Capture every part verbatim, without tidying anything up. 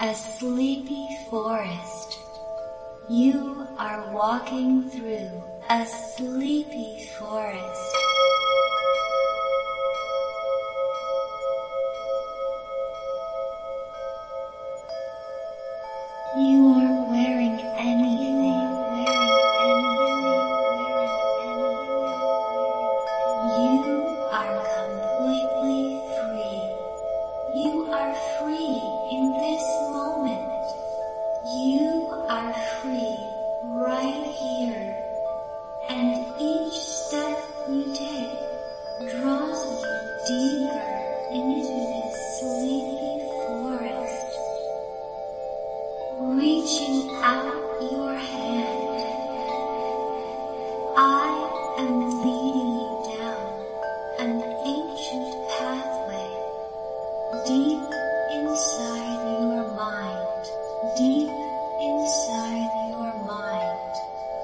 A sleepy forest. You are walking through a sleepy forest. You aren't wearing anything, wearing anything, wearing anything. You are completely free. You are free in this moment. You are free right here. And each step you take draws you deeper into this sleepy forest. Reaching out your hand, I am leading you down an ancient pathway, deep inside your mind, deep inside your mind.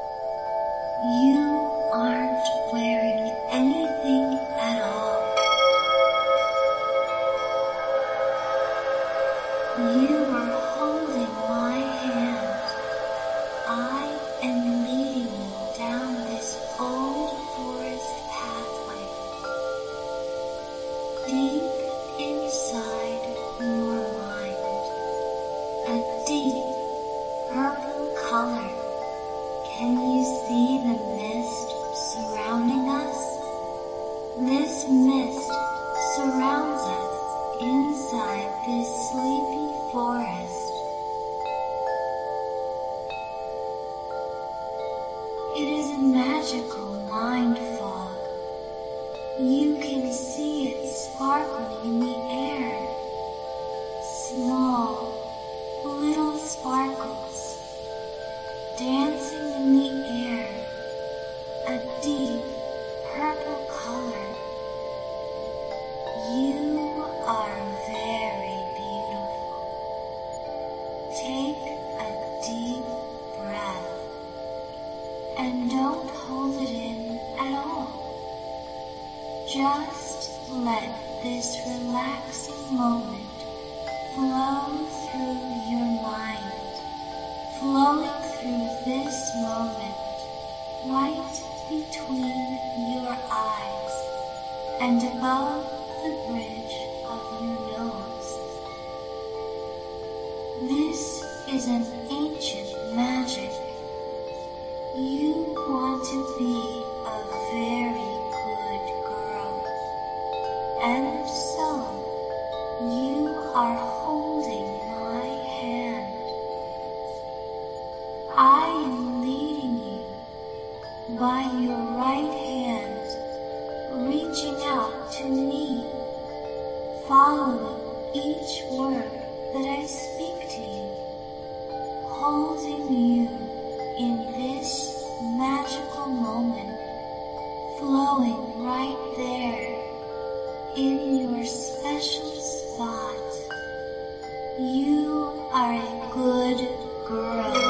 You aren't wearing anything at all. You are holding my hand. I am leading you down this old forest pathway, deep inside your mind, a deep purple color. Can you see the mist surrounding us? This mist surrounds us inside this sleepy forest. It is a magical mind fog. You can see it sparkling in the air. Small, little sparkles dancing in the air, a deep purple color. You are very beautiful. Take a deep breath and don't hold it in at all. Just let this relaxing moment flow through your mind, flowing through this moment, right between your eyes and above the bridge of your nose. This is an ancient magic. You want to be a very good girl, and so you are holding my hand. I am leading you by your right hand, reaching out to me, following each word that I speak to you, holding you in this magical moment, flowing right there in your special spot. You are a good girl.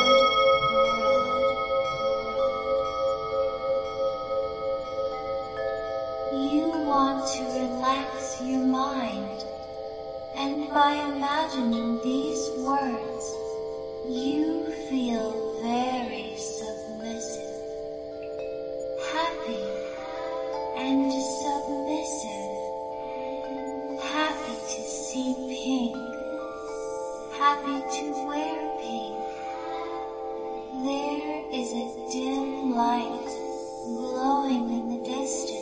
You want to relax your mind, and by imagining these words, you feel very submissive, happy and submissive, happy to see pink, happy to wear pink. There is a dim light glowing in the distance.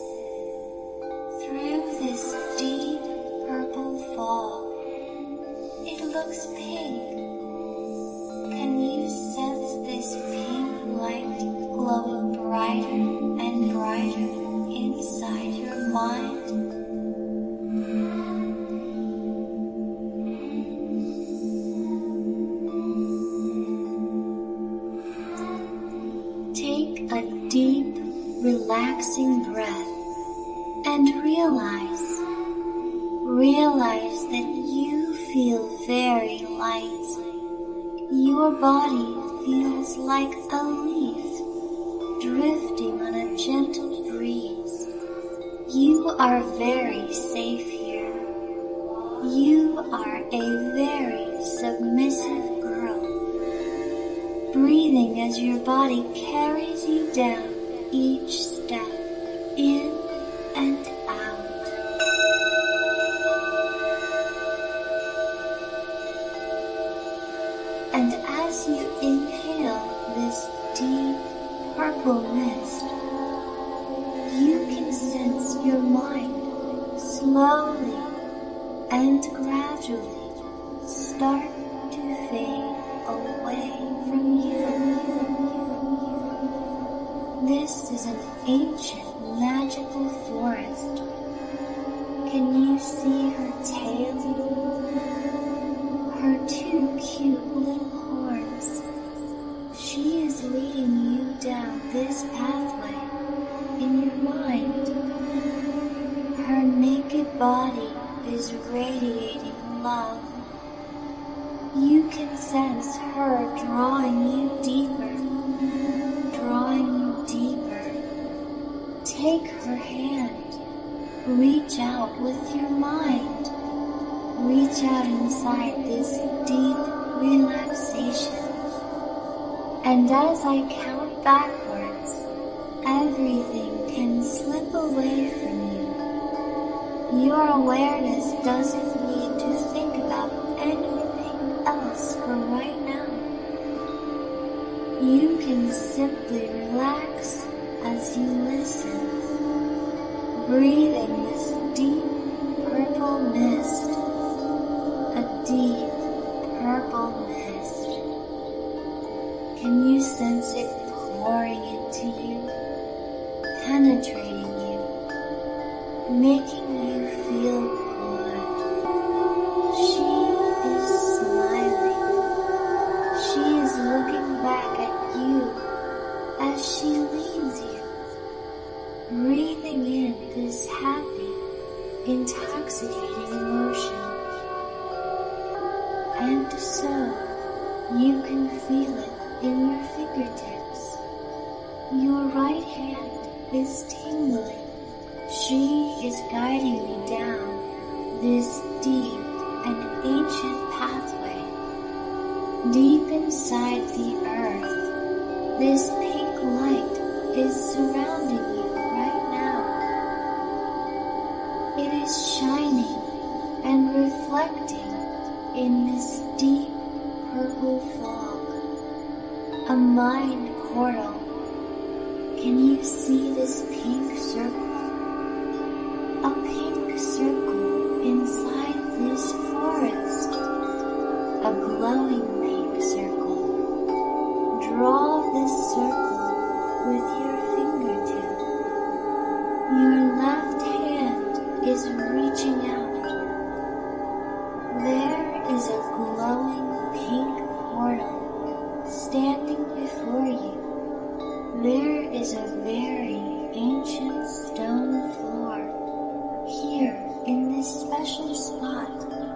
Through this deep purple fog, it looks pink. Can you sense this pink light glowing brighter and brighter inside your mind? Take a deep, relaxing breath and realize, realize that you feel very light. Your body feels like a leaf drifting on a gentle breeze. You are very safe here. You are a very breathing as your body carries you down each step, in and out. And as you inhale this deep purple mist, you can sense your mind slowly and gradually start to fade away from you. This is an ancient magical forest. Can you see her tail? Her two cute little horns. She is leading you down this pathway in your mind. Her naked body is radiating love. You can sense her drawing you deeper, drawing you deeper. Take her hand, reach out with your mind, reach out inside this deep relaxation. And as I count backwards, everything can slip away from you. Your awareness doesn't need to think about anything else for right now. You can simply relax as you listen, breathing this deep purple mist, a deep purple mist. Can you sense it pouring into you, penetrating you, making you feel good? She is smiling. She is looking back at you as she leads you, breathing in this happy, intoxicating emotion. And so, you can feel it in your fingertips. Your right hand is tingling. She is guiding you down this deep and ancient pathway. Deep inside the earth, this pink light is surrounding you right now. It is shining and reflecting in this deep purple fog, a mind portal. Can you see this pink circle? A pink circle inside this forest, a glowing pink circle. Draw this circle with your fingertip. Your left hand is reaching out. There is a glowing pink portal standing before you. There is a very ancient stone floor here in this special spot.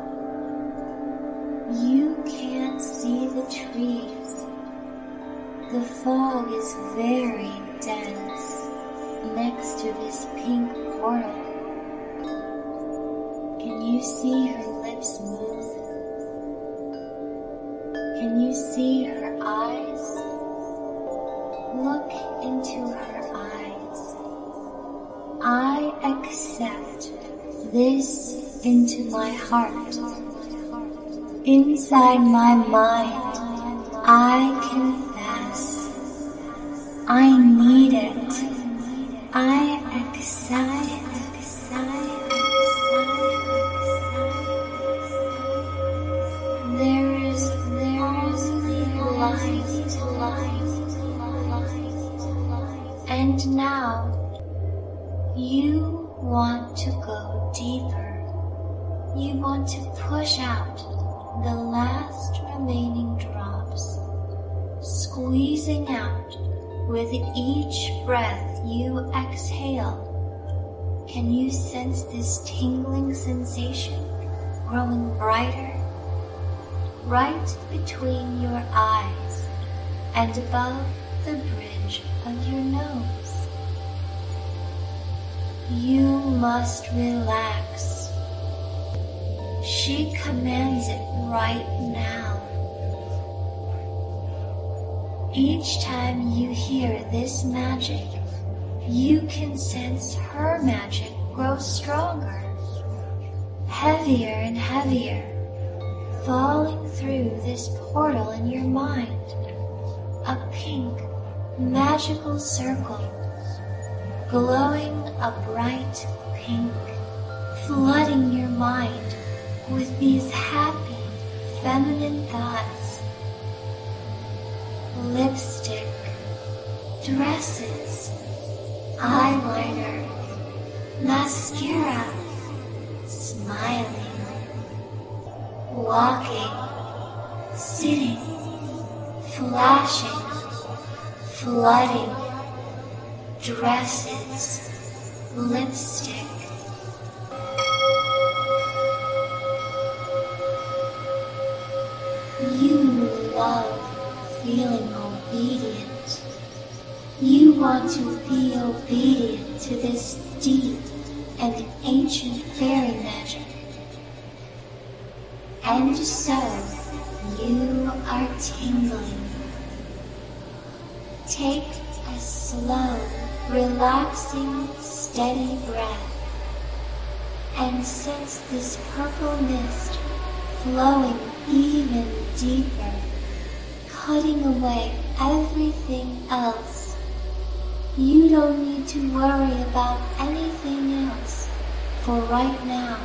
You can't see the trees. The fog is very dense next to this pink portal. Can you see her lips move? Can you see her eyes? Look into her eyes. I accept this into my heart. Inside my mind, I confess. I need it. I accept it. There is, there is light, light, light. And now, you want to go deeper. You want to push out the last remaining drops, squeezing out with each breath you exhale. Can you sense this tingling sensation growing brighter? Right between your eyes and above the bridge of your nose. You must relax. She commands it right now. Each time you hear this magic, you can sense her magic grow stronger, heavier and heavier, falling through this portal in your mind. A pink, magical circle, glowing a bright pink, flooding your mind with these happy, feminine thoughts. Lipstick, dresses, eyeliner, mascara, smiling, walking, sitting, flashing, flooding, dresses, lipstick. You love feeling obedient. You want to be obedient to this deep and ancient fairy magic. And so, you are tingling. Take a slow, relaxing, steady breath and sense this purple mist flowing even deeper, cutting away everything else. You don't need to worry about anything else for right now.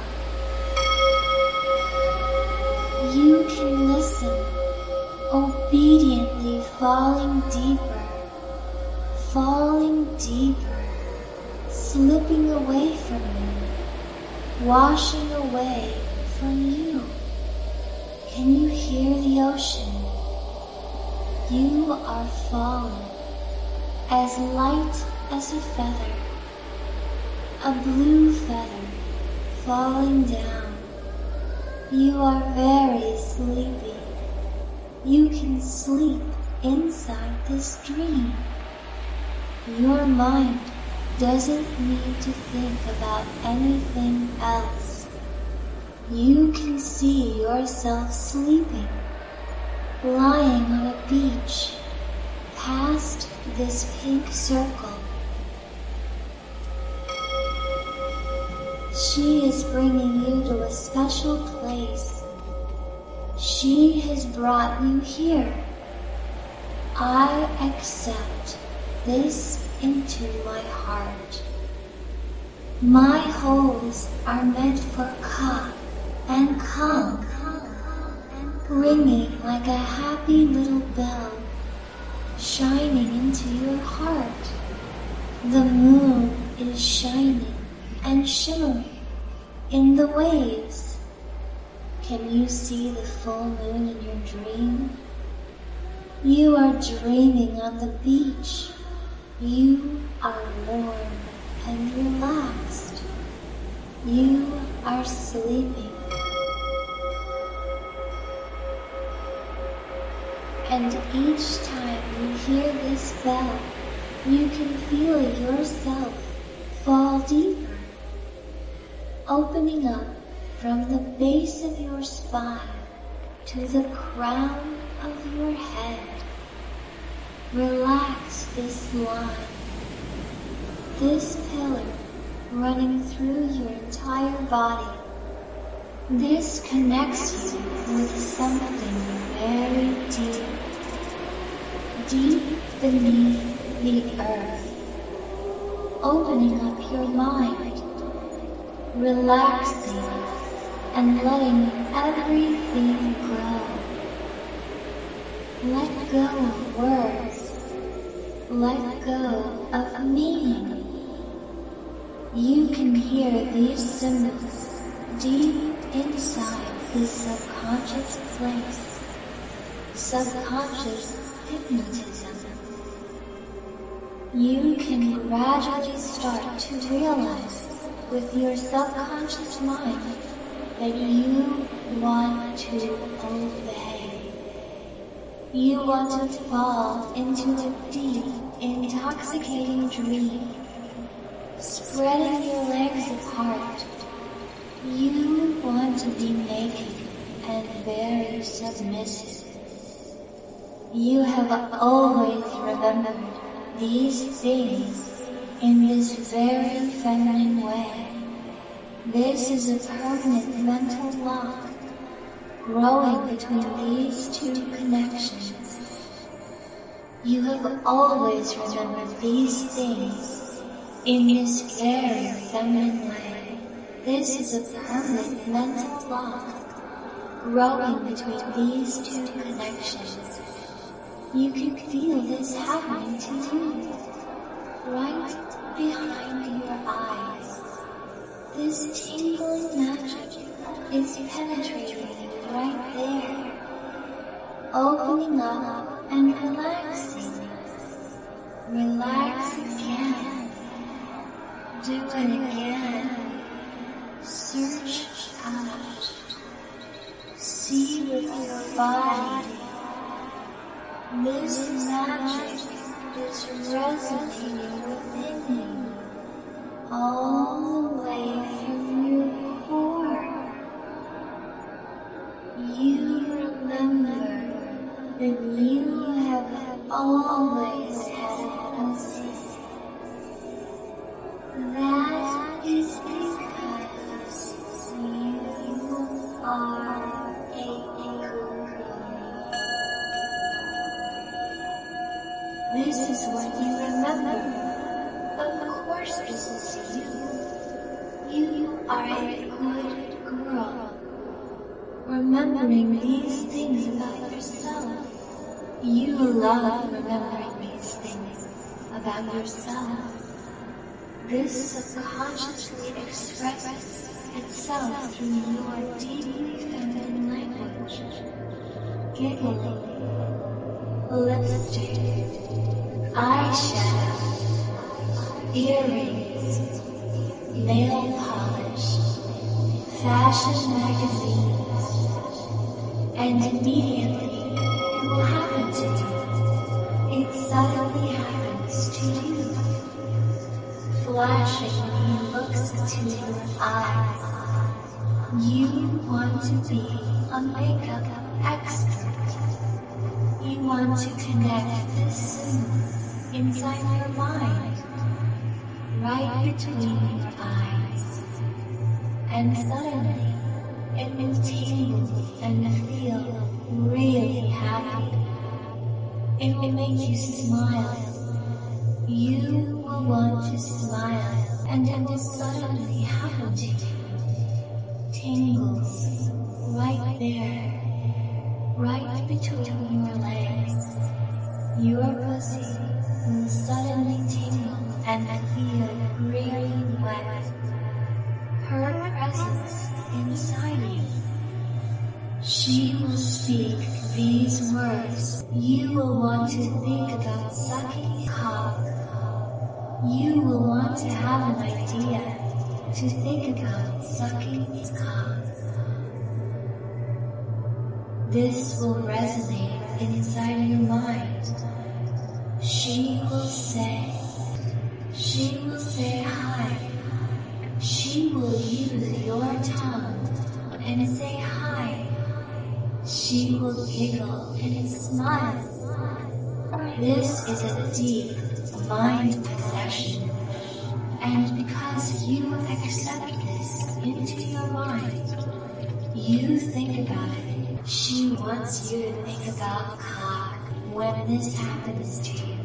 You can listen, obediently falling deeper, falling deeper, slipping away from you, washing away from you. Can you hear the ocean? You are falling, as light as a feather, a blue feather falling down. You are very sleepy. You can sleep inside this dream. Your mind doesn't need to think about anything else. You can see yourself sleeping, lying on a beach, past this pink circle. She is bringing you to a special place. She has brought you here. I accept this into my heart. My holes are meant for Ka and Kang, ringing like a happy little bell, shining into your heart. The moon is shining and shimmering in the waves. Can you see the full moon in your dream? You are dreaming on the beach. You are warm and relaxed. You are sleeping. And each time you hear this bell, you can feel yourself fall deeper, opening up from the base of your spine to the crown of your head. Relax this line, this pillar running through your entire body. This connects you with something very deep, deep beneath the earth, opening up your mind, relaxing and letting everything go. Let go of words, let go of meaning. You can hear these symbols deep inside this subconscious place, subconscious hypnotism. You can gradually start to realize with your subconscious mind that you want to obey. You want to fall into a deep, intoxicating dream, spreading your legs apart. You want to be naked and very submissive. You have always remembered these things in this very feminine way. This is a permanent mental lock growing between these two connections. You have always remembered these things in this very feminine way. This is a permanent mental lock growing between these two connections. You can feel this happening to you, right behind your eyes. This tingling magic is penetrating you right there, opening up and relaxing. Relax again. Do it again. Search out. See with your body. This magic is resonating within you, all the way from your core. You remember that you have always had a pussy. That is because you are a girl. This is what you remember. Of course this is you. You are a good girl. Remembering these things about yourself. You love remembering these things about yourself. This subconsciously expresses itself through your deeply feminine language. Giggling, lipstick, eyeshadow, earrings, nail polish, fashion magazines, and immediately it will happen to you. It suddenly happens to you. Flashing when he looks into your eyes. You want to be a makeup expert. You want to connect this soon inside your mind, right between your eyes. And suddenly, it will tingle and feel really happy. It will make you smile. You will want to smile, and it will suddenly happen to you. Tingles right there, right between your legs. Your pussy will suddenly tingle and feel really wet. Her presence inside you. She will speak these words. You will want to think about sucking cock. You will want to have an idea to think about sucking cock. This will resonate inside your mind. She will say, she will say hi. She will use your tongue and say hi. She will giggle and smile. This is a deep mind possession. And because you accept this into your mind, you think about it. She wants you to think about cock when this happens to you.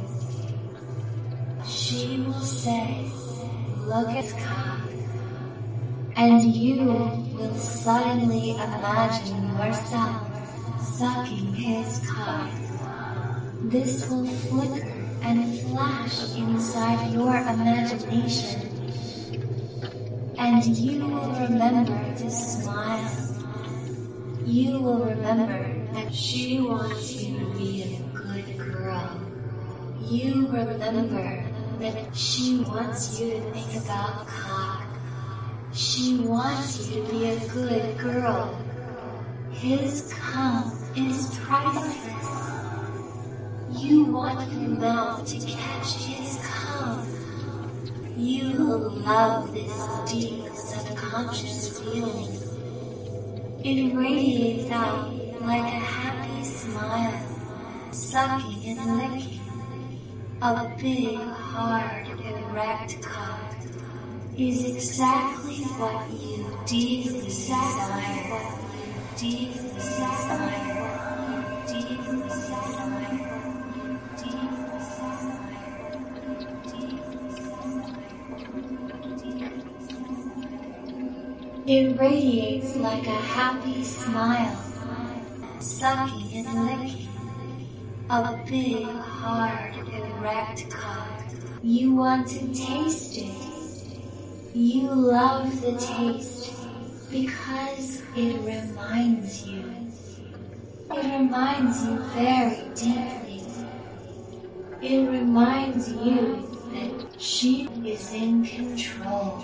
She will say, look at cock. And you will suddenly imagine yourself sucking his cock. This will flicker and flash inside your imagination. And you will remember to smile. You will remember that she wants you to be a good girl. You remember that she wants you to think about cock. She wants you to be a good girl. His cum is priceless. You want your mouth to catch his cum. You love this deep subconscious feeling. It radiates out like a happy smile. sucking and licking a big, hard, erect cock is exactly what you deeply desire. What you deeply desire. What you deeply desire. It radiates like a happy smile, sucking and licking a big, hard, erect cock. You want to taste it. You love the taste because it reminds you. It reminds you very deeply. It reminds you that she is in control.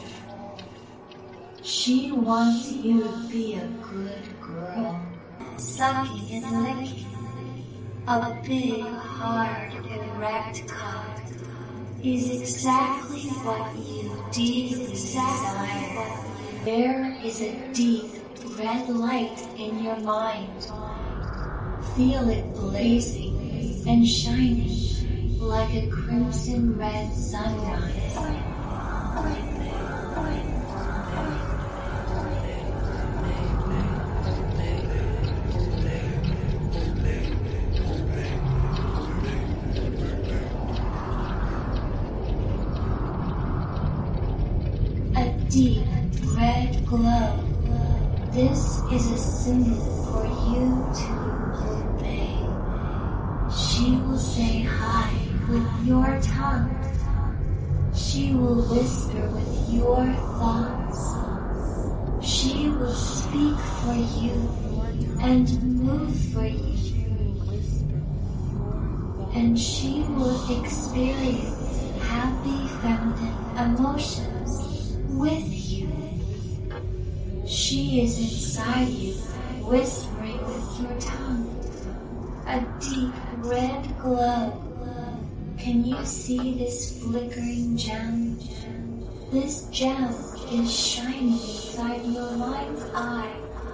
She wants you to be a good girl. Sucking and licking a big, hard, erect cock is exactly what you deeply desire. There is a deep red light in your mind. Feel it blazing and shining like a crimson red sunrise. Deep red glow. This is a symbol for you to obey. She will say hi with your tongue. She will whisper with your thoughts. She will speak for you and move for you. And she will experience happy feminine emotions with you. She is inside you, whispering with your tongue. A deep red glow. Can you see this flickering gem? This gem is shining inside your mind's eye.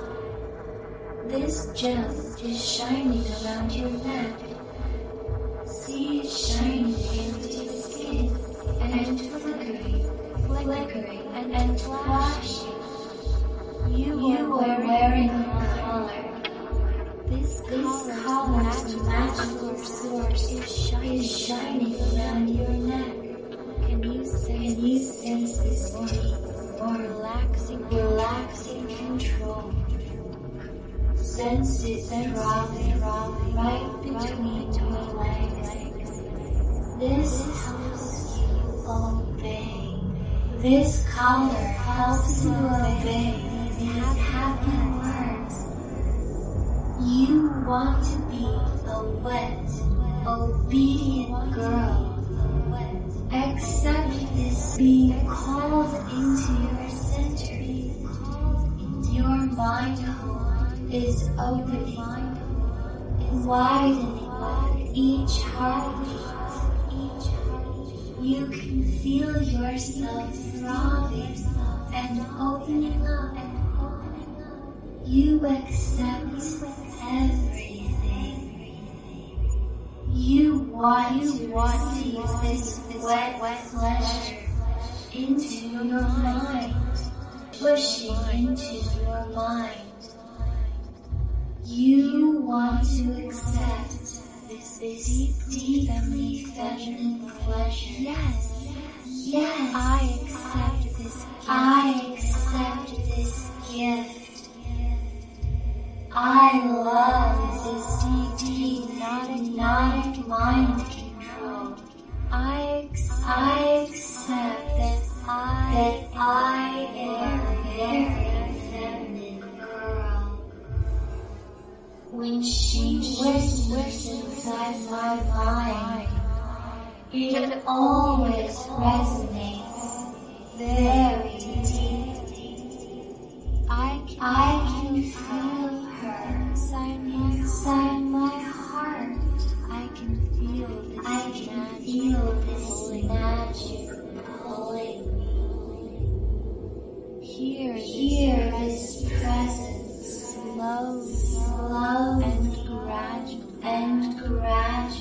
This gem is shining around your neck. See it shining into the skin and flickering. Flickering and, and flashing. You, you are wearing a collar. This, this collar's magical source is shining, is shining around your neck. Can you sense, Can you sense this deep or relaxing, relaxing control? Sense it throbbing right between your legs. This helps you obey. This collar helps you obey these happy words. You want to be a wet, obedient girl. Accept this being called into your center. Your mind hole is opening, widening with each heartbeat. You can feel yourself throbbing and opening up. You accept everything. You want to receive this wet pleasure into your mind, pushing into your mind. You want to accept this, this deeply feminine pleasure. Yes, yes, I accept this gift. I accept this gift. I love this deep, hypnotic mind control. I accept, I accept that I, that I am a very feminine girl. When she whispers inside my mind, it always resonates very deeply. I can, I can feel her inside my, inside my heart. I can feel this, I can feel this magic pulling me. Here, here is presence, slow, slow and gradual, and gradual.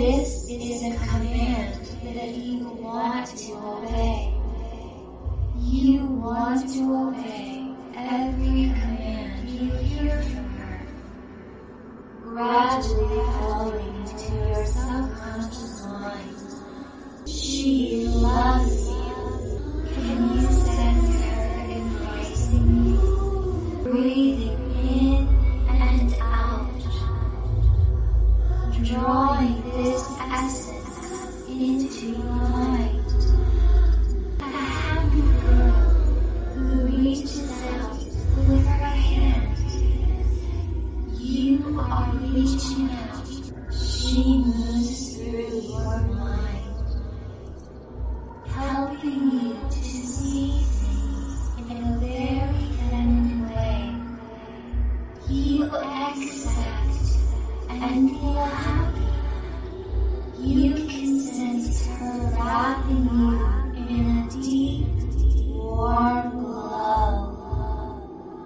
This is a command that you want to obey. You want to obey every command you hear from her, gradually falling into your subconscious mind. She loves you. Can you sense her embracing you, breathing in and out, drawing this essence into your mind? A happy girl who reaches out with her hand. You are reaching out. She moves through your mind, helping you to see things in a very feminine way. You accept and feel happy. You can sense her wrapping you in a deep, warm glow.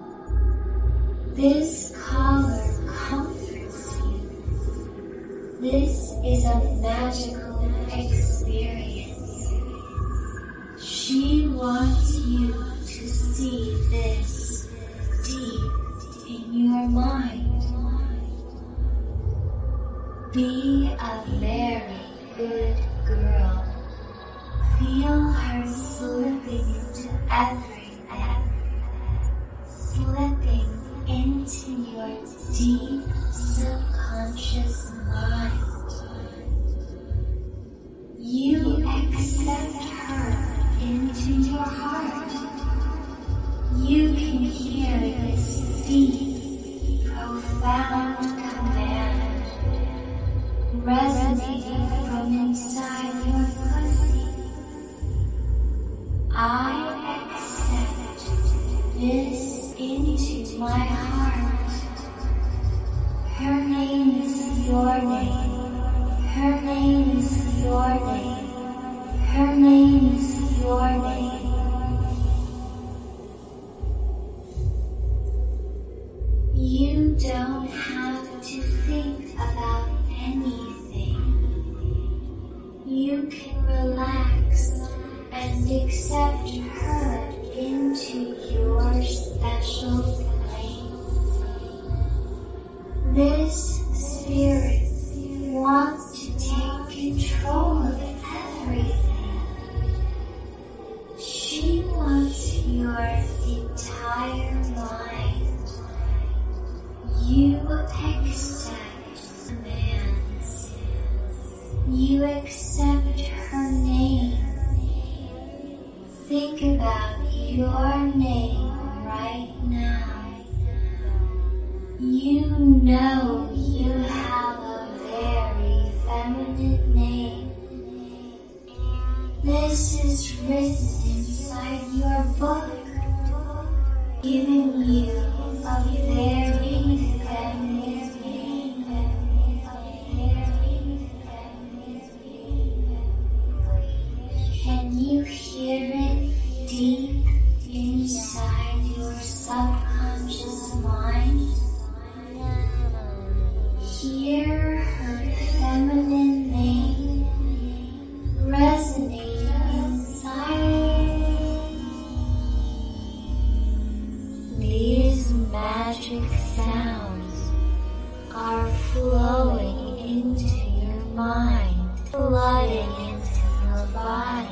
This color comforts you. This is a magical experience. She wants you to see this deep in your mind. Be a very good girl. Feel her slipping into everything, slipping into your deep subconscious mind. You accept her into your heart. You can hear this deep, profound command resonating from inside your pussy. I accept this into my heart. Her name is your name. Her name is your name. Her name is your name. You don't have to think about anything. You can relax and accept her into your special place. This spirit wants to take control of everything. She wants your entire mind. You accept commands. You accept her name. Think about your name right now. You know you have a very feminine name. This is written inside your book, giving you a very feminine name. Can you hear it deep inside your subconscious mind? Hear her feminine name resonating inside. These magic sounds are flowing into your mind, flooding into your body,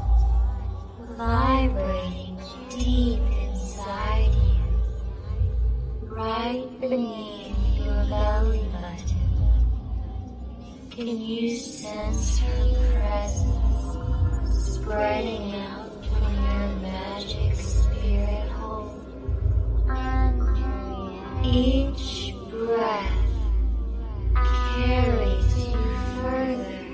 vibrating deep inside you, right beneath your belly button. Can you sense her presence spreading out from your magic spirit hole? Each breath carries you further,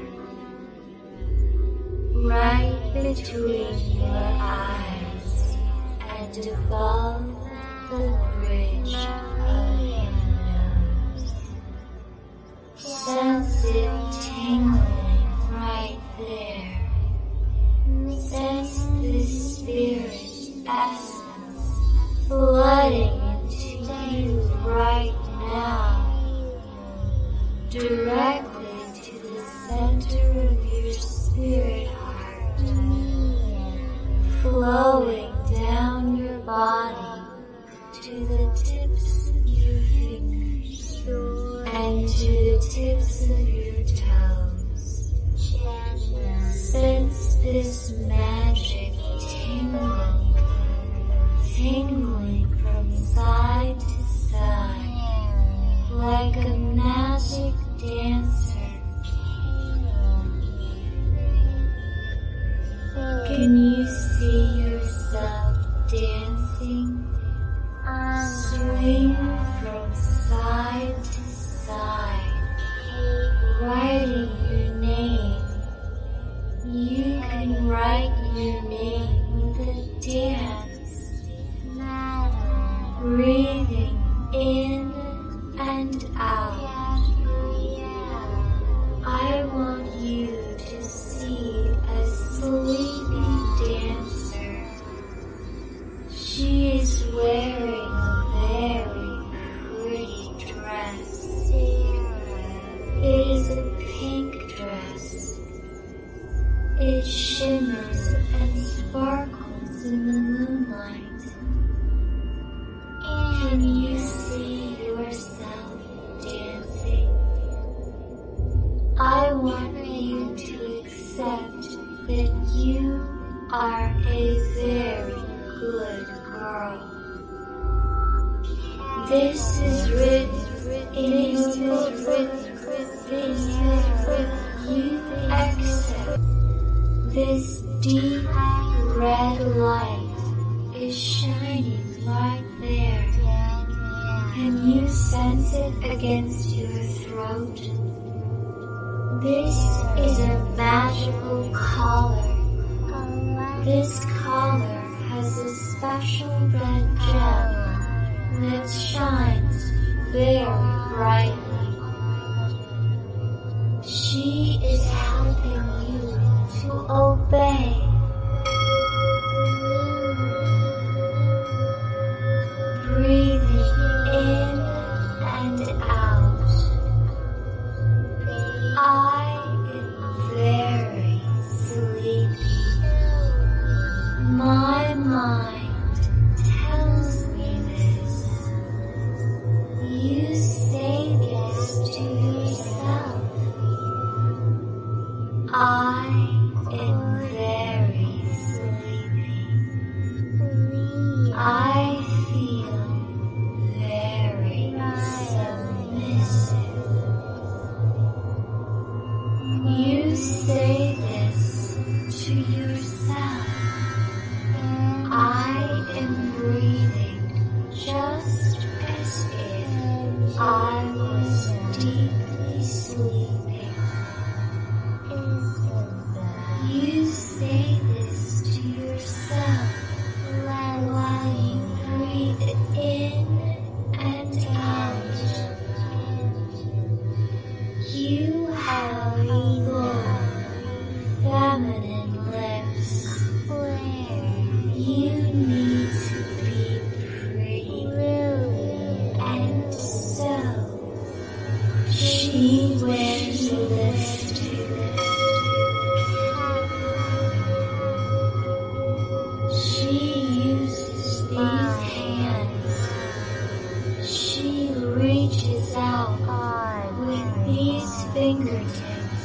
right between your eyes and above the bridge of your nose. Sense it tingling right there. Sense the spirit's essence flooding into you right now, directly to the center of your spirit heart, flowing down your body to the tips of your fingers and to the tips of your toes. Sense this magic tingling, tingling from side to side, like a magic dancer. Can you see yourself dancing? Swing from side to side, writing your name. You can write your name with a dance, breathing in and out. I want you to see a sleepy dancer. She is wearing a very pretty dress. It is a pink dress. It shimmers and sparkles in the moonlight. Can you see yourself dancing? I want you to accept that you are a very good girl. This is written in your book. This is written. You accept. This deep red light is shining right there. Can you sense it against your throat? This is a magical collar. This collar has a special red gem that shines very brightly. She is helping you to obey. Breathing in and out. I am very sleepy. My mind tells me this. You say this to yourself. I am very sleepy. I feel very submissive. You say this to yourself. I am breathing just as if I was deeply sleeping. You say this to yourself while you breathe in and out. You have full, feminine lips. You need to be pretty, and so she wears lipstick. She uses these hands. She reaches out with these fingertips.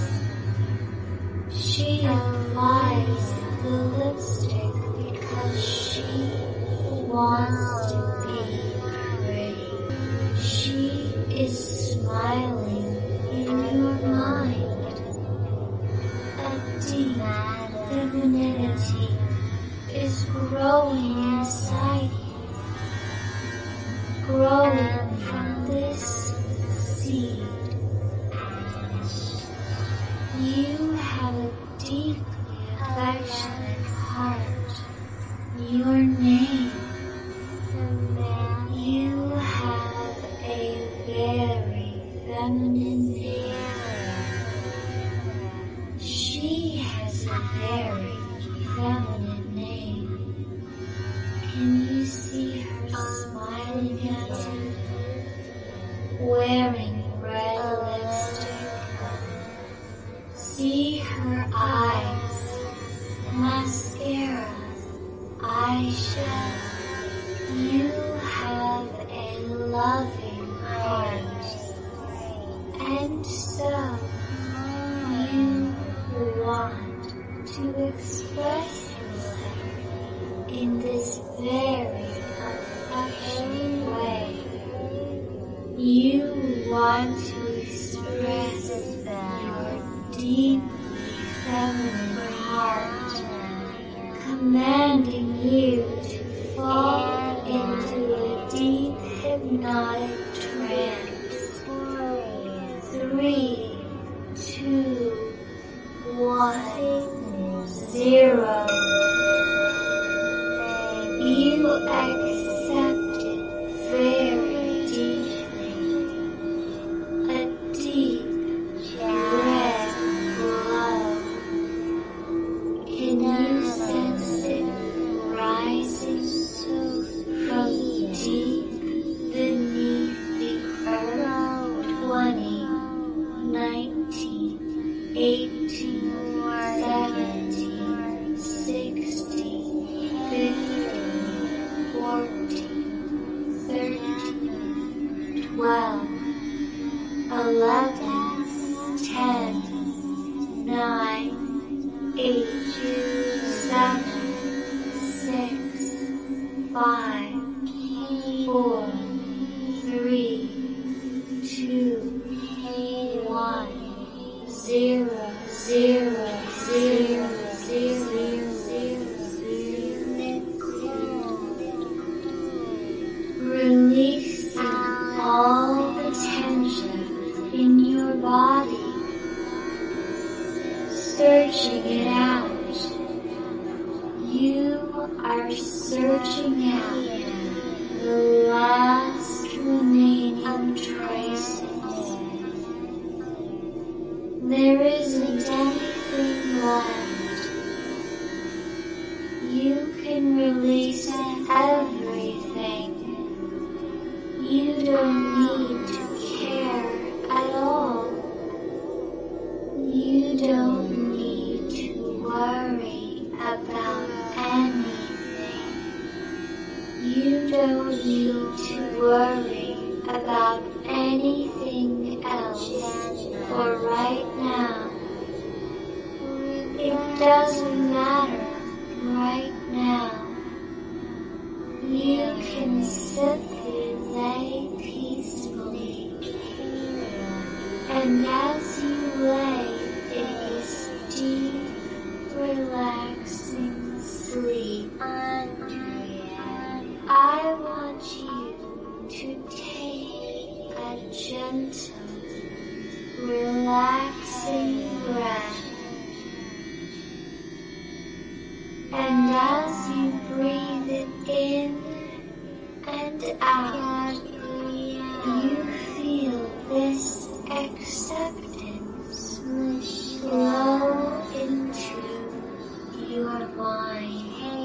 She applies the lipstick because she wants to be pretty. She is smiling in your mind. A deep femininity is growing inside you, growing from this seed. You have a deeply affectionate heart. Your name. You have a very feminine name. She has a very feminine name. Can you see her smiling at you? Wearing red lipstick, See her eyes, mascara, eyeshadow. You have a loving heart, and so you want to express yourself in this very affectionate way. You want to express your deeply feminine heart, commanding you to fall into a deep hypnotic trance. Three, two, one, zero. You accept it very deeply. A deep red glow. Can you sense it rising from deep beneath the earth? Twenty, nineteen, eighteen, seventeen, sixteen, fifteen, fourteen, thirteen, twelve, eleven, ten, nine, eight, seven, six, five, four, three, two, one, zero, zero, zero, zero, zero, releasing all the tension in your body, searching it out. You are searching out the last remaining traces. There isn't anything left. You can release everything. You don't need to care at all. You don't need to worry about anything. You don't need to worry about anything else for right now. It doesn't matter right now. You can simply lay peacefully. And as you lay in this deep, relaxing sleep, I want you to take a gentle, relaxing breath. And as you breathe it in and out, you feel this acceptance flow into your mind.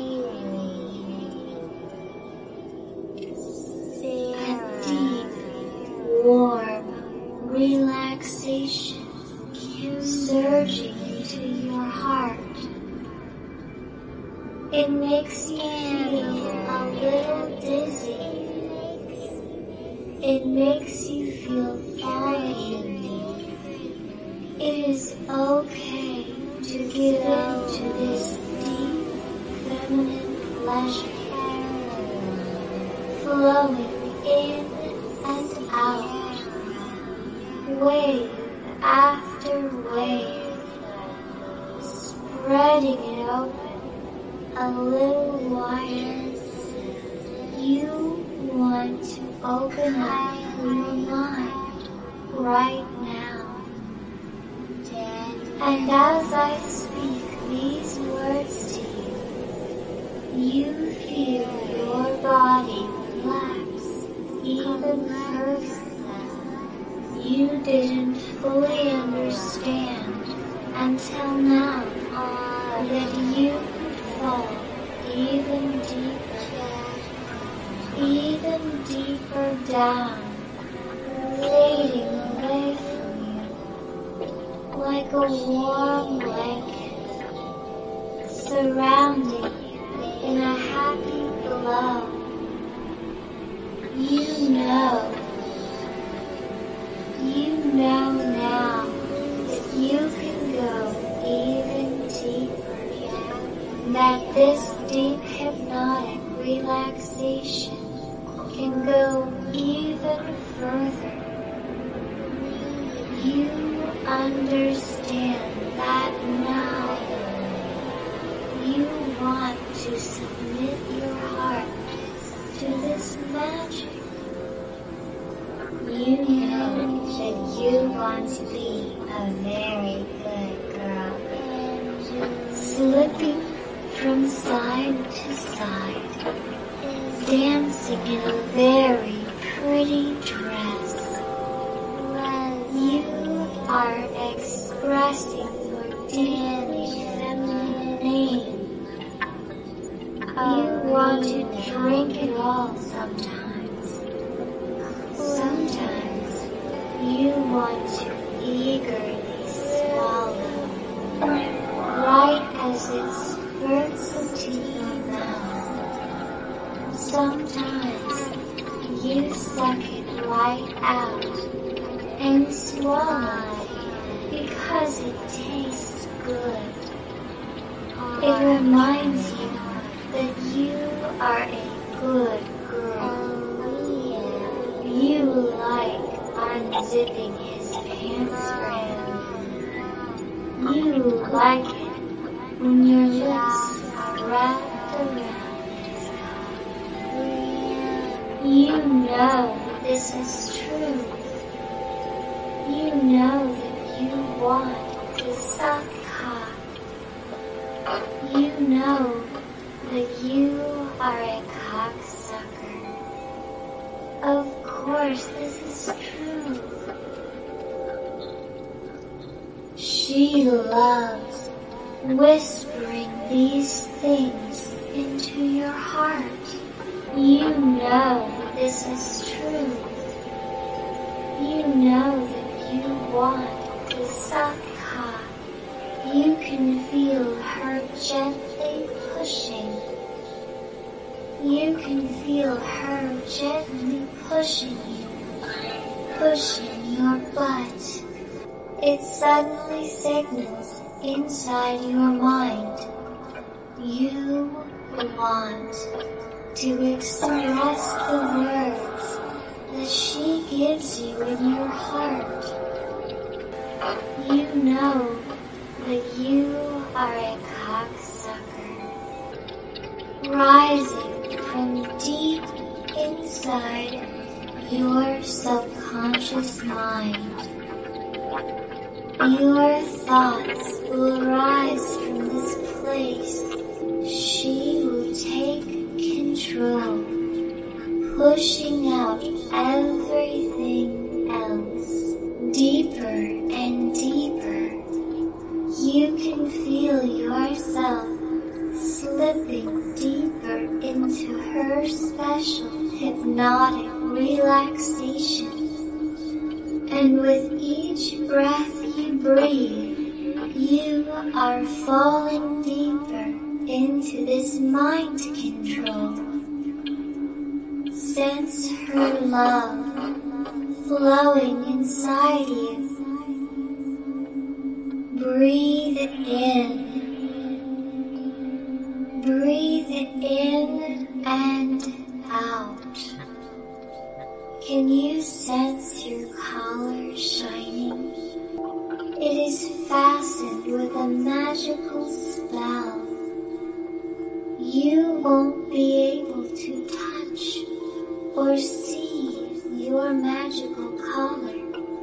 A deep, warm relaxation surging into your heart. It makes you feel a little dizzy. It makes you feel foggy. It is okay to give in to this deep feminine pleasure, flowing in and out, wave after wave, spreading it open a little wider. You want to open up your mind right now. And as I speak these words to you, you feel your body relax even further. You didn't fully understand until now that you could fall even deeper, even deeper down, fading away from you, like a warm blanket, surrounding you in a happy glow. You know, you know now that you can go even deeper, that this deep hypnotic relaxation can go even further. You understand that now. You want to submit your heart to this magic. You know that you want to be a very good girl, slipping from side to side, dancing in a very pretty dress. You are expressing your deeply feminine name. You want to drink it all sometimes. Sometimes you want to eagerly swallow, right as it spurts into your mouth. Sometimes you suck it right out and swallow because it tastes good. It reminds you that you are a good girl. You like unzipping his pants for him. You like it when your lips are wrapped around his cock. You know this is true. You know that you want to suck cock. You know that you are a cocksucker. Of course this is true. She loves whispering these things into your heart. You know this is true. You know that you want to suck cock. You can feel her gently pushing. You can feel her gently pushing you, pushing your butt. It suddenly signals inside your mind. You want to express the words that she gives you in your heart. You know that you are a cocksucker, rising from deep inside your subconscious mind. Your thoughts will arise from this place. She will take control, pushing out everything else, deeper and deeper. You can feel yourself slipping deeper into her special hypnotic relaxation. And with each breath you breathe, you are falling deeper into this mind control. Sense her love flowing inside you. Breathe it in. Breathe it in and out. Can you sense your collar shining? It is fastened with a magical spell. You won't be able to touch or see your magical collar,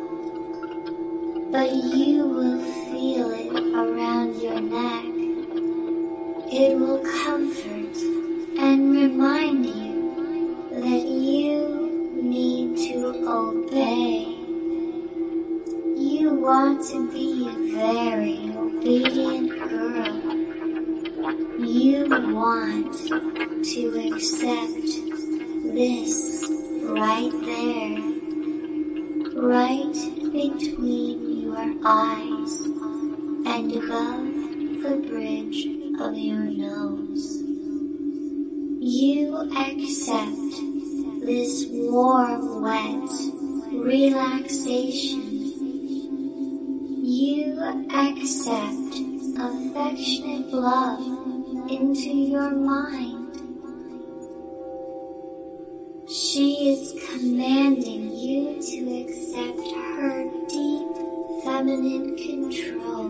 but you will feel it around your neck. It will comfort and remind you that you need to obey. You want to be a very obedient girl. You want to accept this right there, right between your eyes. and above the bridge of your nose. You accept this warm, wet relaxation. You accept affectionate love into your mind. She is commanding you to accept her deep feminine control,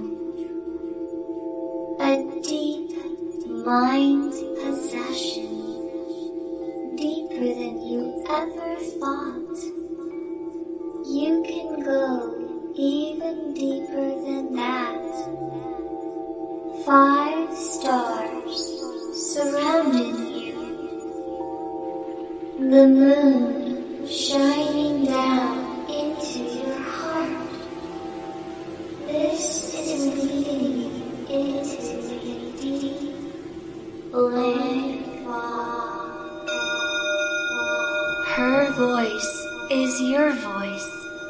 a deep mind possession, deeper than you ever thought. You can go even deeper than that. Five stars surrounding you. The moon shining down into your heart. This is leading you into a deep blank fog. Her voice is your voice.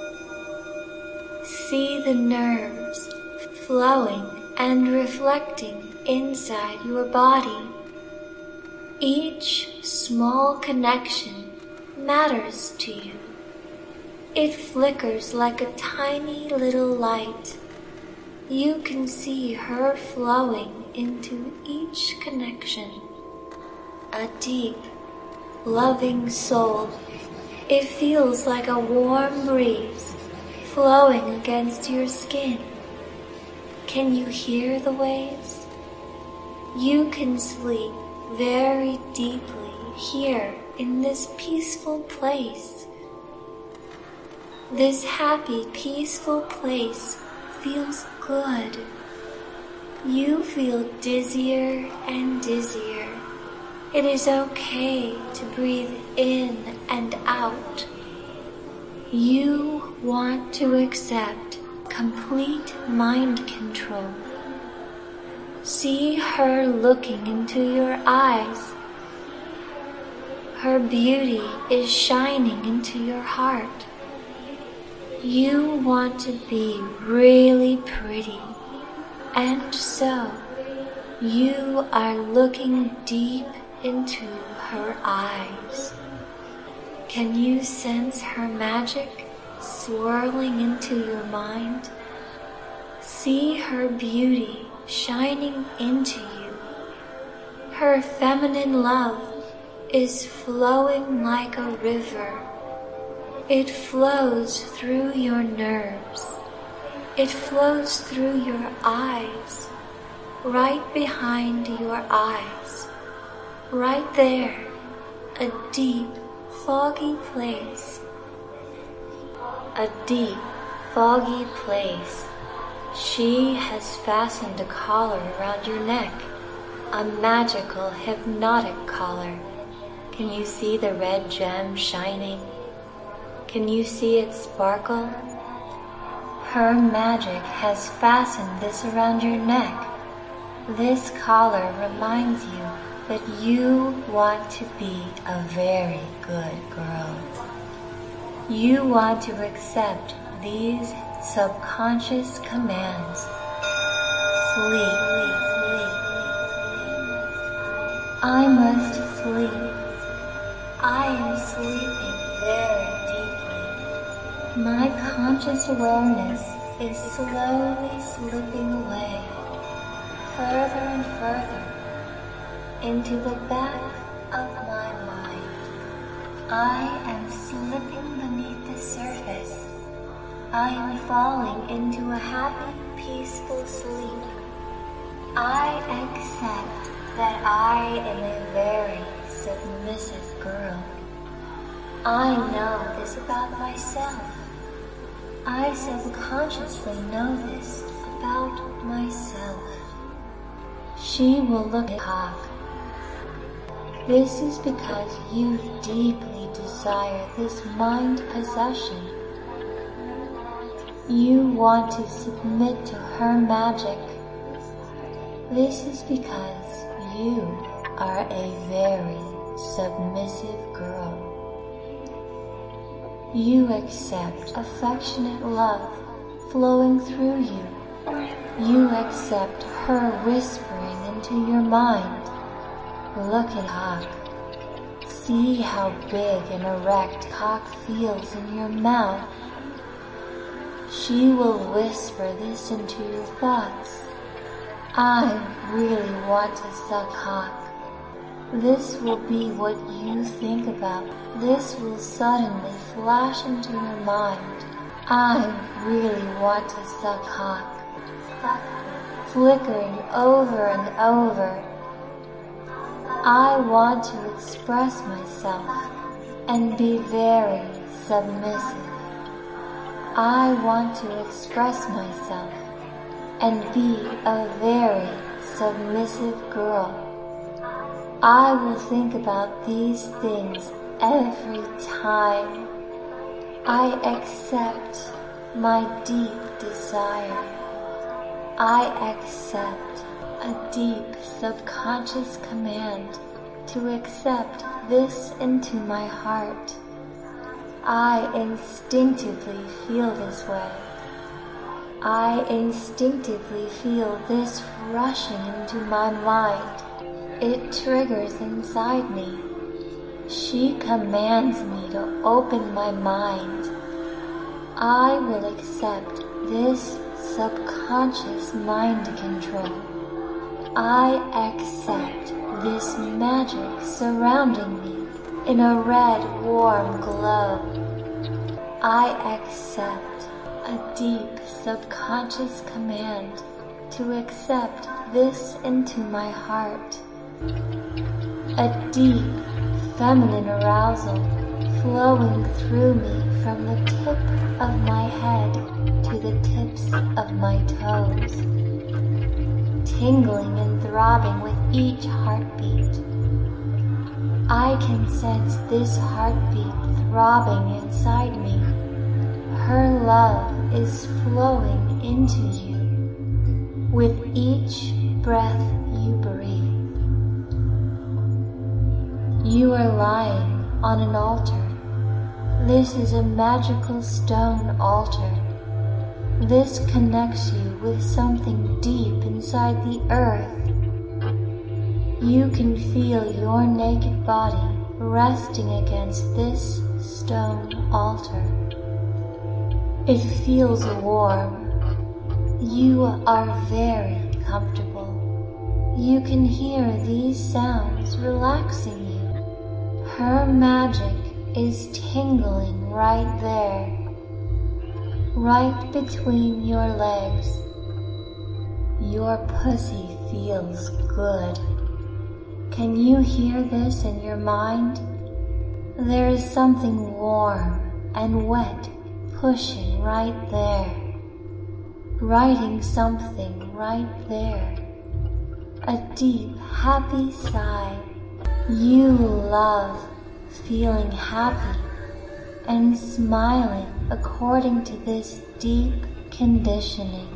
See the nerves flowing and reflecting inside your body. Each small connection matters to you. It flickers like a tiny little light. You can see her flowing into each connection. A deep, loving soul. It feels like a warm breeze flowing against your skin. Can you hear the waves? You can sleep very deeply here in this peaceful place. This happy, peaceful place feels good. You feel dizzier and dizzier. It is okay to breathe in and out. You want to accept complete mind control. See her looking into your eyes. Her beauty is shining into your heart. You want to be really pretty, and so you are looking deep into her eyes. Can you sense her magic swirling into your mind? See her beauty shining into you. Her feminine love is flowing like a river. It flows through your nerves. It flows through your eyes, right behind your eyes. Right there, a deep, foggy place. A deep, foggy place. She has fastened a collar around your neck, a magical, hypnotic collar. Can you see the red gem shining? Can you see it sparkle? Her magic has fastened this around your neck. This collar reminds you that you want to be a very good girl. You want to accept these subconscious commands. Sleep, sleep. I must sleep. I am sleeping very deeply. My conscious awareness is slowly slipping away, further and further, into the back of my mind. I am slipping beneath the surface. I am falling into a happy, peaceful sleep. I accept that I am a very submissive girl. I know this about myself. I subconsciously know this about myself. She will look at Hawk. This is because you deeply desire this mind possession. You want to submit to her magic. This is because you are a very submissive girl. You accept affectionate love flowing through you. You accept her whispering into your mind. Look at Hawk. See how big and erect Hawk feels in your mouth. She will whisper this into your thoughts. I really want to suck Hawk. This will be what you think about. This will suddenly flash into your mind. I really want to suck Hawk. Flickering over and over. I want to express myself and be very submissive. I want to express myself and be a very submissive girl. I will think about these things every time. I accept my deep desire. I accept a deep subconscious command to accept this into my heart. I instinctively feel this way. I instinctively feel this rushing into my mind. It triggers inside me. She commands me to open my mind. I will accept this subconscious mind control. I accept this magic surrounding me in a red warm glow. I accept a deep subconscious command to accept this into my heart. A deep feminine arousal flowing through me from the tip of my head to the tips of my toes, tingling and throbbing with each heartbeat. I can sense this heartbeat throbbing inside me. Her love is flowing into you with each breath you breathe. You are lying on an altar. This is a magical stone altar. This connects you with something deep inside the earth. You can feel your naked body resting against this stone altar. It feels warm. You are very comfortable. You can hear these sounds relaxing you. Her magic is tingling right there, right between your legs. Your pussy feels good. Can you hear this in your mind? There is something warm and wet pushing right there, writing something right there. A deep, happy sigh. You love feeling happy and smiling according to this deep conditioning.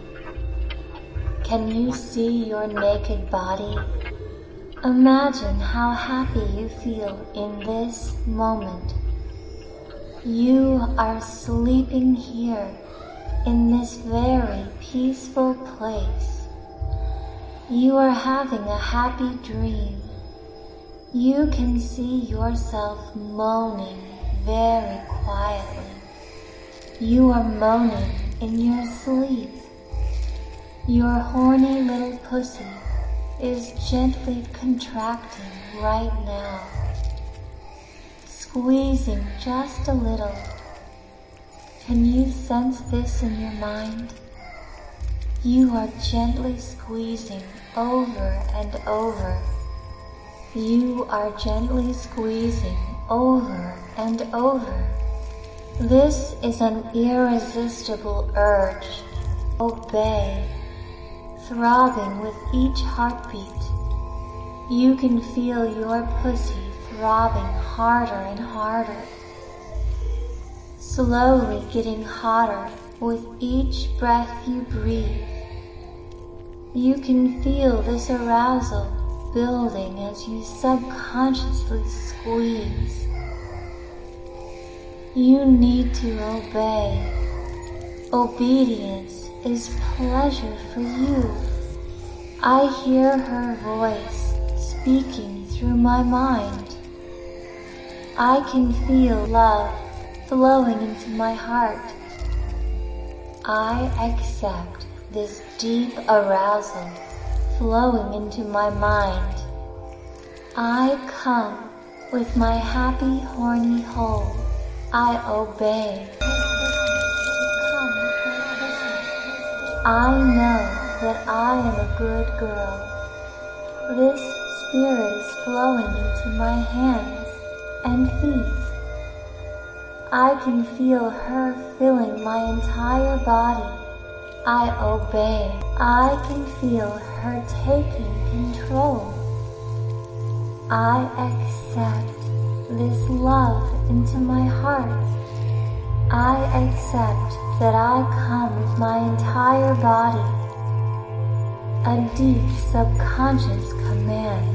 Can you see your naked body? Imagine how happy you feel in this moment. You are sleeping here in this very peaceful place. You are having a happy dream. You can see yourself moaning very quietly. You are moaning in your sleep. Your horny little pussy is gently contracting right now, squeezing just a little. Can you sense this in your mind? You are gently squeezing over and over. You are gently squeezing over and over. This is an irresistible urge. Obey, throbbing with each heartbeat. You can feel your pussy throbbing harder and harder, slowly getting hotter with each breath you breathe. You can feel this arousal building as you subconsciously squeeze. You need to obey. Obedience is pleasure for you. I hear her voice speaking through my mind. I can feel love flowing into my heart. I accept this deep arousal flowing into my mind. I come with my happy horny hole. I obey. I know that I am a good girl. This spirit is flowing into my hands and feet. I can feel her filling my entire body. I obey. I can feel her taking control. I accept this love into my heart. I accept that I come with my entire body. A deep subconscious command.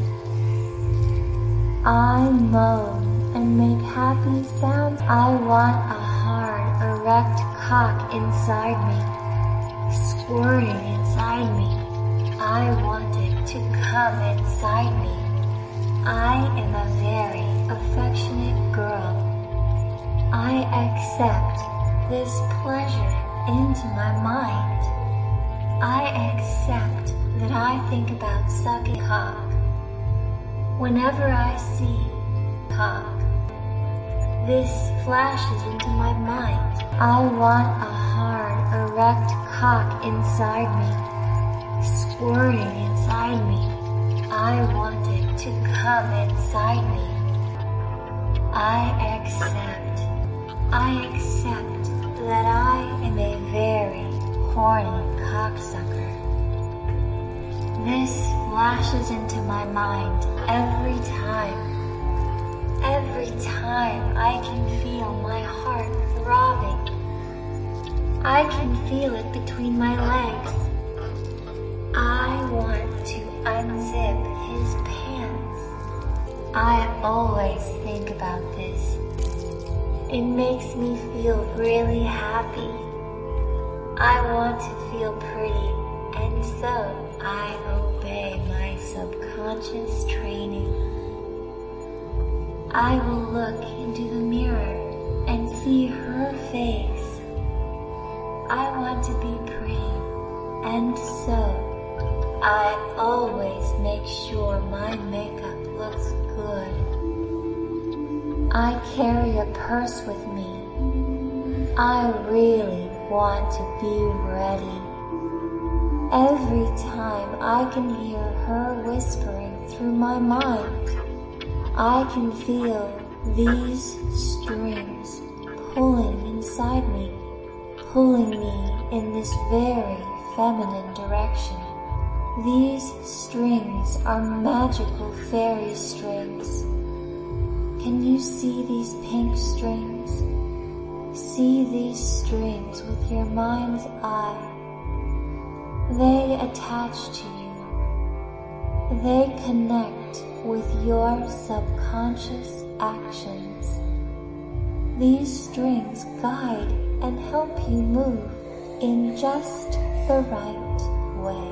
I moan and make happy sounds. I want a hard, erect cock inside me, squirting inside me. I want it to come inside me. I am a very affectionate girl. I accept this pleasure into my mind. I accept that I think about sucking cock. Whenever I see cock, this flashes into my mind. I want a hard, erect cock inside me, squirting inside me. I want it to come inside me. I accept. I accept that I am a very horny cocksucker. This flashes into my mind every time. Every time I can feel my heart throbbing. I can feel it between my legs. I want to unzip his pants. I always think about this. It makes me feel really happy. I want to feel pretty, and so I obey my subconscious training. I will look into the mirror and see her face. I want to be pretty, and so I always make sure my makeup looks good. I carry a purse with me. I really want to be ready. Every time I can hear her whispering through my mind, I can feel these strings pulling inside me, pulling me in this very feminine direction. These strings are magical fairy strings. Can you see these pink strings? See these strings with your mind's eye. They attach to you. They connect with your subconscious actions. These strings guide and help you move in just the right way.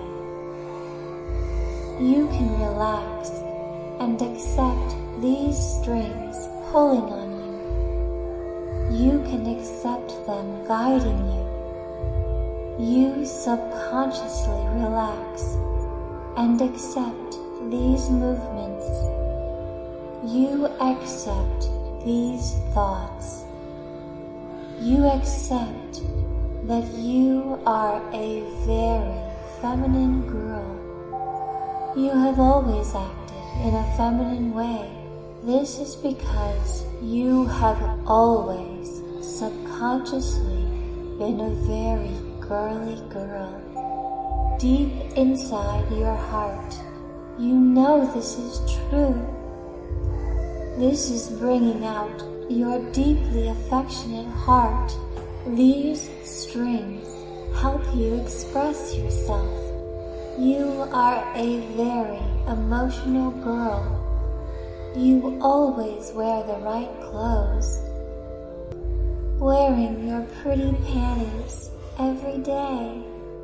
You can relax and accept these strings pulling on you. You can accept them guiding you. You subconsciously relax and accept these movements. You accept these thoughts. You accept that you are a very feminine girl. You have always acted in a feminine way. This is because you have always subconsciously been a very girly girl. Deep inside your heart, you know this is true. This is bringing out your deeply affectionate heart. These strings help you express yourself. You are a very emotional girl. You always wear the right clothes. Wearing your pretty panties every day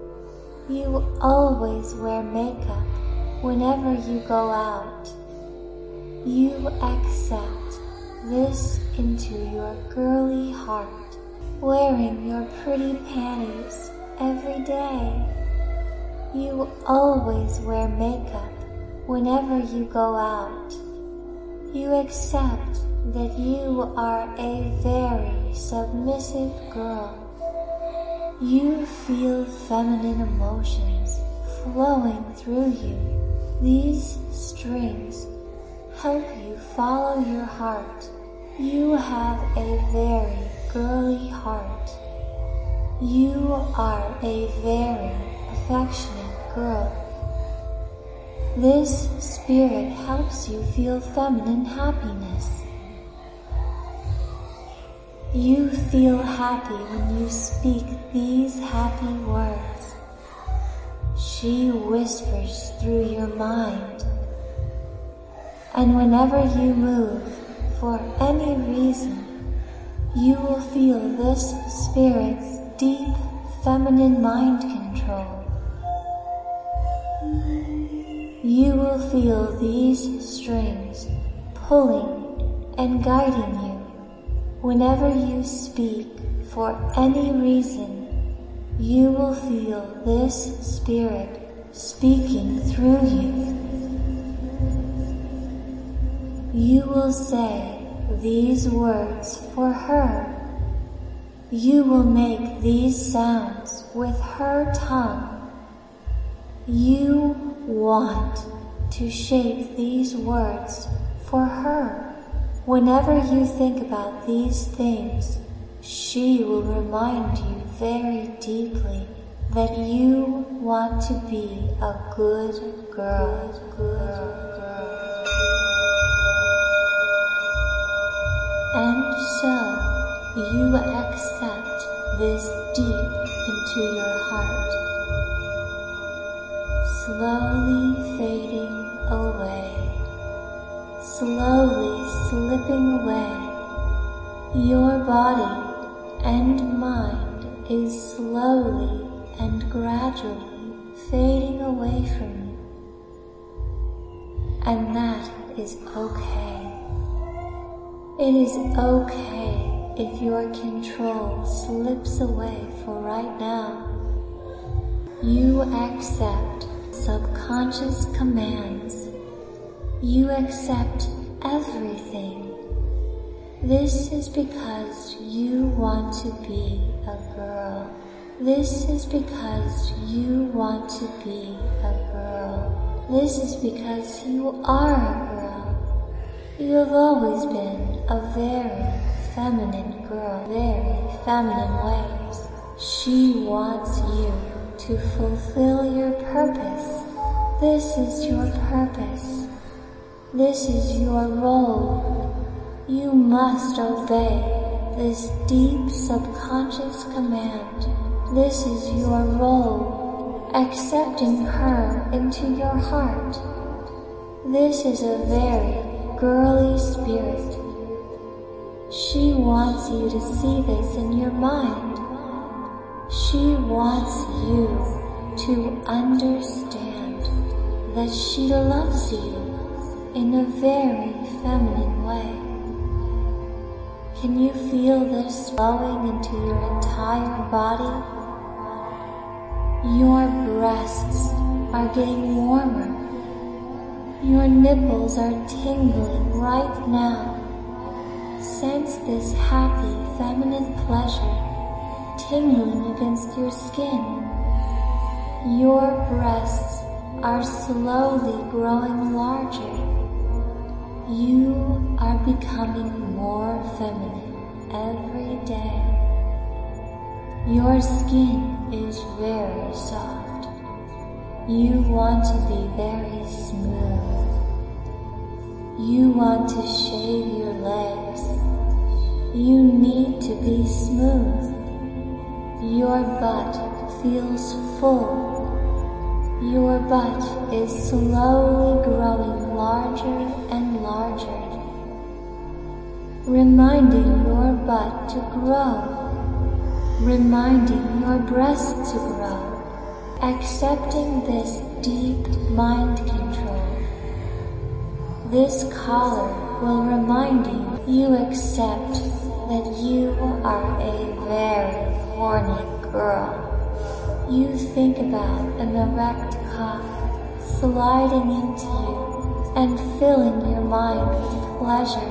You always wear makeup whenever you go out. You accept this into your girly heart, wearing your pretty panties every day. You always wear makeup whenever you go out. You accept that you are a very submissive girl. You feel feminine emotions flowing through you. These strings help you follow your heart. You have a very girly heart. You are a very affectionate girl. This spirit helps you feel feminine happiness. You feel happy when you speak these happy words. She whispers through your mind. And whenever you move, for any reason, you will feel this spirit's deep feminine mind control. You will feel these strings pulling and guiding you. Whenever you speak for any reason, you will feel this spirit speaking through you. You will say these words for her. You will make these sounds with her tongue. You want to shape these words for her. Whenever you think about these things, she will remind you very deeply that you want to be a good girl, good girl. And so, you accept this deep into your heart, slowly fading away. Slowly slipping away. Your body and mind is slowly and gradually fading away from you. And that is okay. It is okay if your control slips away for right now. You accept subconscious commands. You accept everything. This is because you want to be a girl. This is because you want to be a girl. This is because you are a girl. You have always been a very feminine girl, very feminine ways. She wants you to fulfill your purpose. This is your purpose. This is your role. You must obey this deep subconscious command. This is your role, accepting her into your heart. This is a very girly spirit. She wants you to see this in your mind. She wants you to understand that she loves you in a very feminine way. Can you feel this flowing into your entire body? Your breasts are getting warmer. Your nipples are tingling right now. Sense this happy feminine pleasure tingling against your skin. Your breasts are slowly growing larger. You are becoming more feminine every day. Your skin is very soft. You want to be very smooth. You want to shave your legs. You need to be smooth. Your butt feels full. Your butt is slowly growing larger and larger, reminding your butt to grow, reminding your breasts to grow. accepting this deep mind control. This collar will remind you you accept that you are a very horny girl. You think about an erect cock sliding into you and filling your mind with pleasure.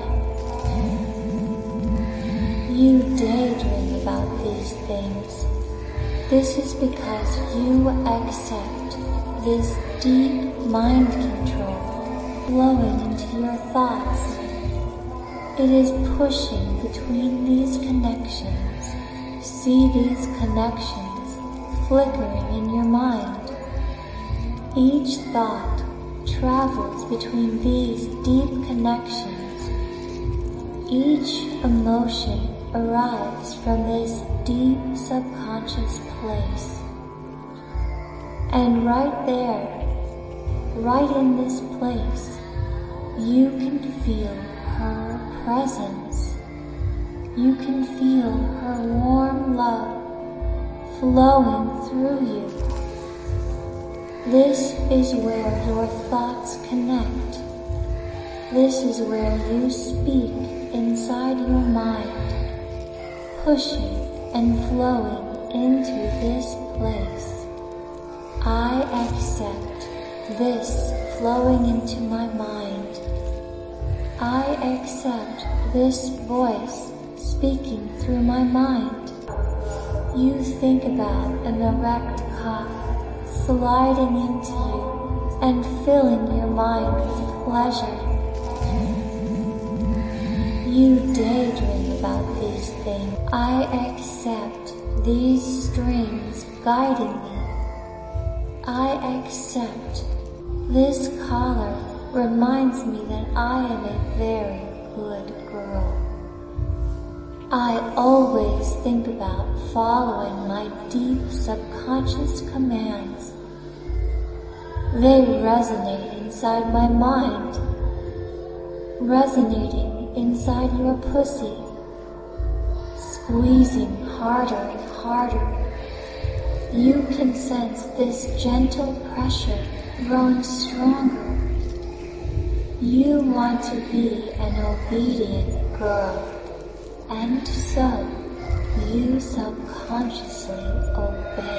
You daydream about these things. This is because you accept this deep mind control flowing into your thoughts. It is pushing between these connections. See these connections flickering in your mind. Each thought travels between these deep connections. Each emotion arrives from this deep subconscious place. And right there, right in this place, you can feel her presence. You can feel her warm love flowing through you. This is where your thoughts connect. This is where you speak inside your mind, pushing and flowing into this place. I accept this flowing into my mind. I accept this voice speaking through my mind. You think about an erect cock sliding into you and filling your mind with pleasure. You daydream about these things. I accept these strings guiding me. I accept this collar reminds me that I am a very good girl. I always think about following my deep subconscious commands. They resonate inside my mind, resonating inside your pussy, squeezing harder and harder. You can sense this gentle pressure growing stronger. You want to be an obedient girl, and so you subconsciously obey.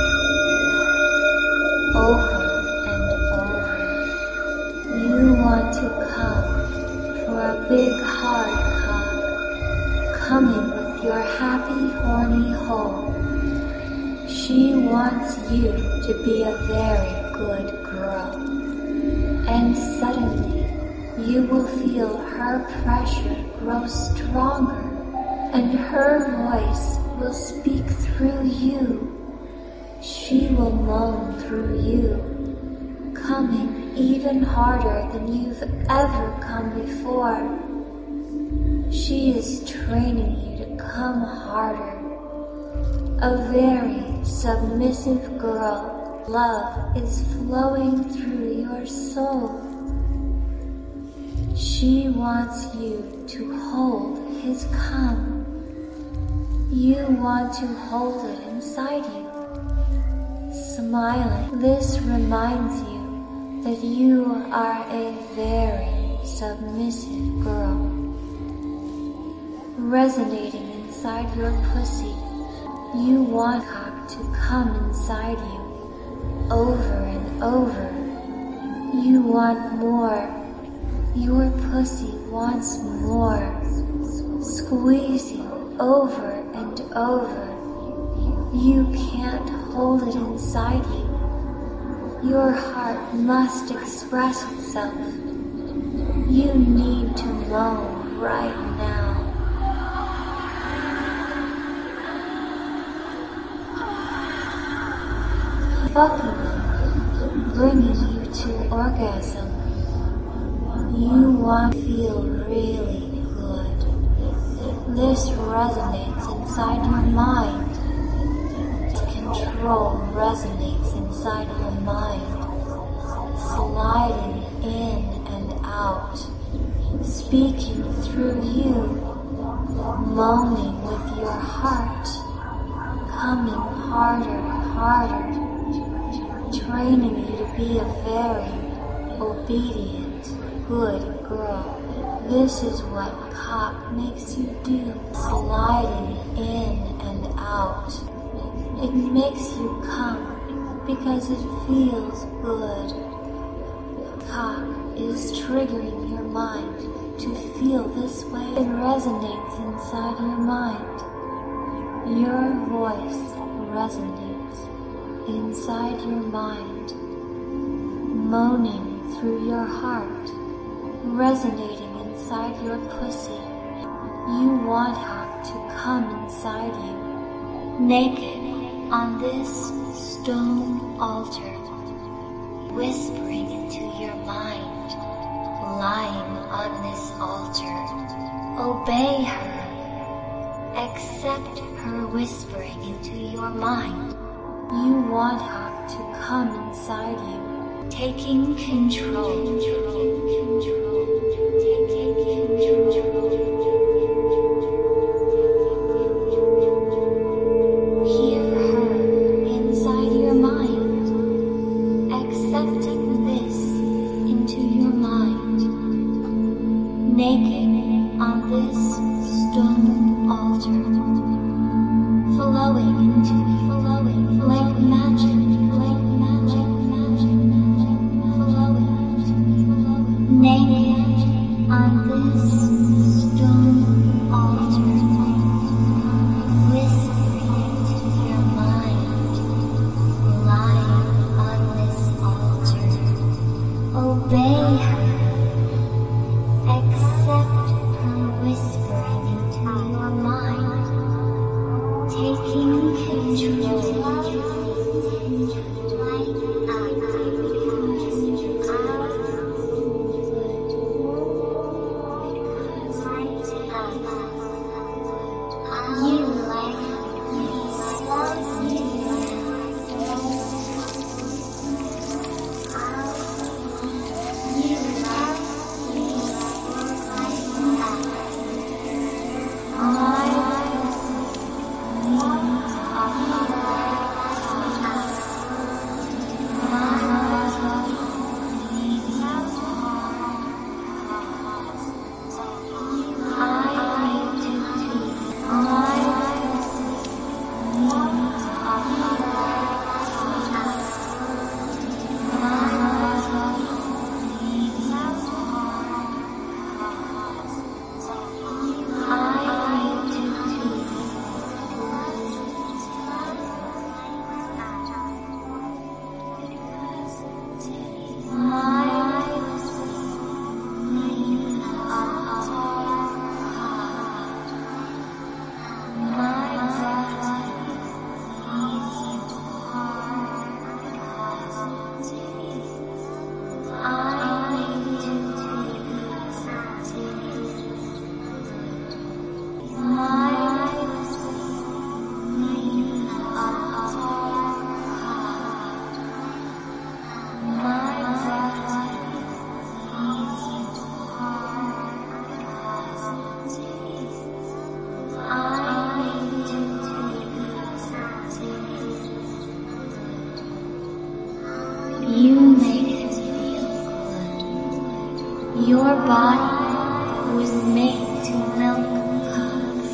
Over and over. You want to come for a big hard cock, coming with your happy horny hole. She wants you to be a very good girl. And suddenly, you will feel her pressure grow stronger, and her voice will speak through you. She will moan through you, coming even harder than you've ever come before. She is training you to come harder. A very submissive girl. Love is flowing through your soul. She wants you to hold his cum. You want to hold it inside you. Smiling, this reminds you that you are a very submissive girl. Resonating inside your pussy, you want cock to come inside you. Over and over. You want more. Your pussy wants more. Squeeze you over and over. You can't hold it inside you. Your heart must express itself. You need to moan right now. Fucking you, bringing you to orgasm. You want to feel really good. This resonates inside your mind. Control resonates inside your mind, sliding in and out, speaking through you, moaning with your heart, coming harder and harder. training you to be a very obedient, good girl. This is what cock makes you do, sliding in and out. It makes you come because it feels good. Cock is triggering your mind to feel this way. It resonates inside your mind. Your voice resonates inside your mind, moaning through your heart, resonating inside your pussy. You want Hawk to come inside you, naked on this stone altar, whispering into your mind, lying on this altar. Obey her. Accept her whispering into your mind. You want Hawk to come inside you, taking control, control, control, taking control. Hear her inside your mind, accepting this into your mind, naked on this stone altar, flowing into, flowing like magic, like magic, magic, flowing into, flowing, naked on this stone altar, whispering into your mind, lying on this altar. Obey her, accept her whispering into your mind, taking control. You like me, love me. You love me like that. You make it feel good. Your body was made to milk cocks.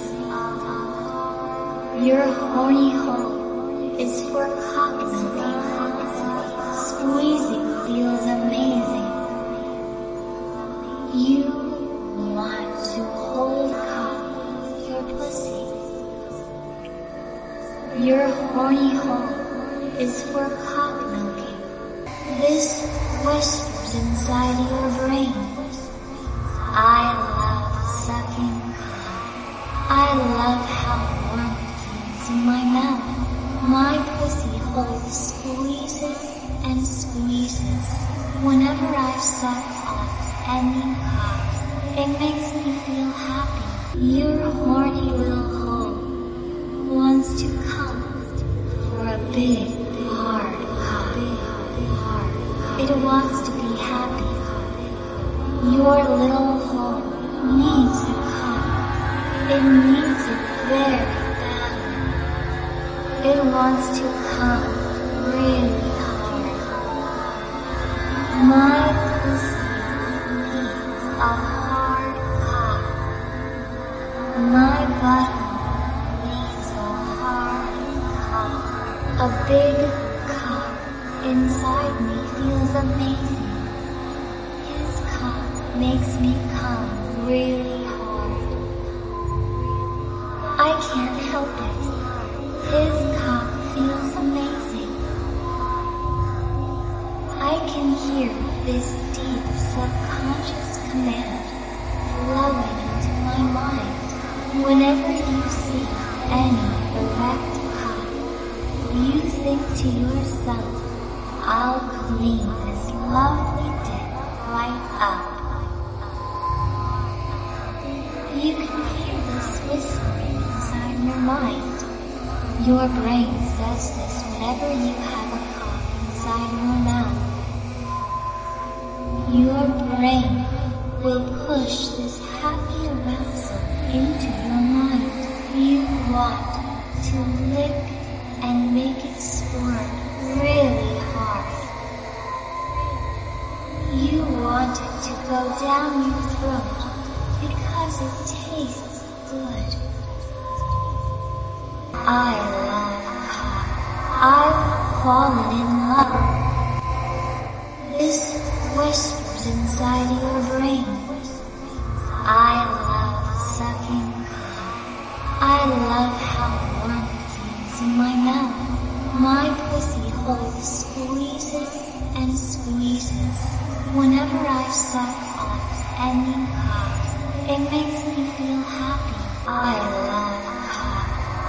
Your horny hole is for cock milking. Squeezing feels amazing. You want to hold cock your pussy. Your horny hole is for cock milking. This whispers inside your brain. I love sucking cock. I love how warm it feels in my mouth. My pussy hole squeezes and squeezes. Whenever I suck off any cock, it makes me feel happy. Your horny little hole wants to come for a big, hard cock. It wants to be happy. Your little hole needs a cock. It needs it very bad. It wants to come really hard. My pussy needs a hard cock. My button needs a hard cock. A big cock inside me feels amazing. His cock makes me come really hard. I can't help it. His cock feels amazing. I can hear this deep subconscious command flowing into my mind. Whenever you see any erect cock, you think to yourself, I'll clean this lovely dick right up. You can hear this whispering inside your mind. Your brain says this whenever you have a cock inside your mouth. Your brain will push this happy arousal into your mind. You want to lick and make it squirt really hard. You want it to go down your throat because it tastes good. I love cock. I've fallen in love. This whispers inside your brain. I love sucking cock. I love how warm it feels in my mouth. My pussy hole squeezes and squeezes. Whenever I suck on any cock, it makes me feel happy. I love cock.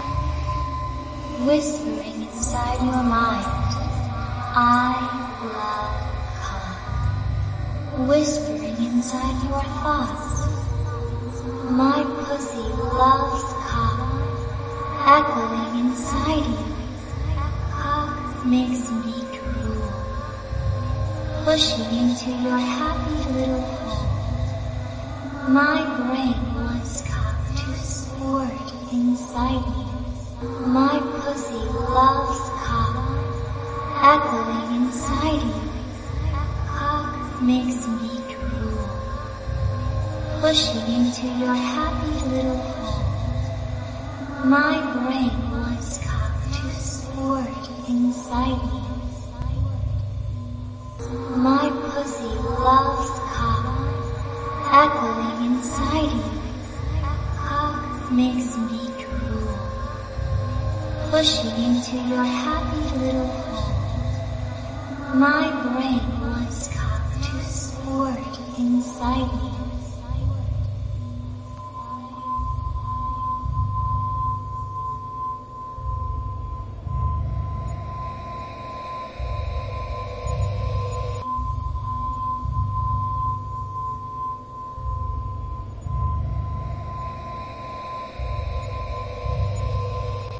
Whispering inside your mind, I love cock. Whispering inside your thoughts, my pussy loves cock. Echoing inside you, cock makes me drool. Pushing into your happy little hole, my brain wants cock to sport inside you. My pussy loves cock. Echoing inside you, cock makes me drool. Pushing into your happy little hole, my brain wants cock to sport inside you. My pussy loves cock. Echoing inside you, cock makes me drool. Pushing into your happy little hole, my brain